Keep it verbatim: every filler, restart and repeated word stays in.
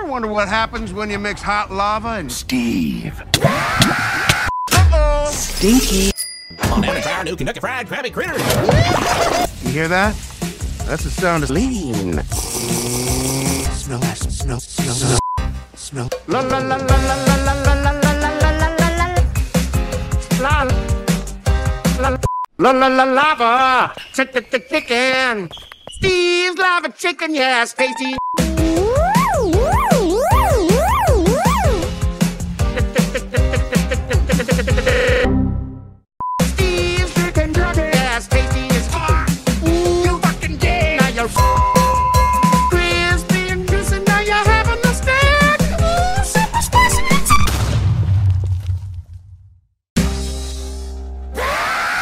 Ever wonder what happens when you mix hot lava and Steve? Uh-oh! Stinky. Come on down and try our new Kentucky Fried Krabby Critters. You hear that? That's the sound of Lean. smell, smell, smell, smell, smell. La la la la la la la la la la la la la la la la la la lava. Chicken, chicken. Steve's lava chicken, yes, tasty.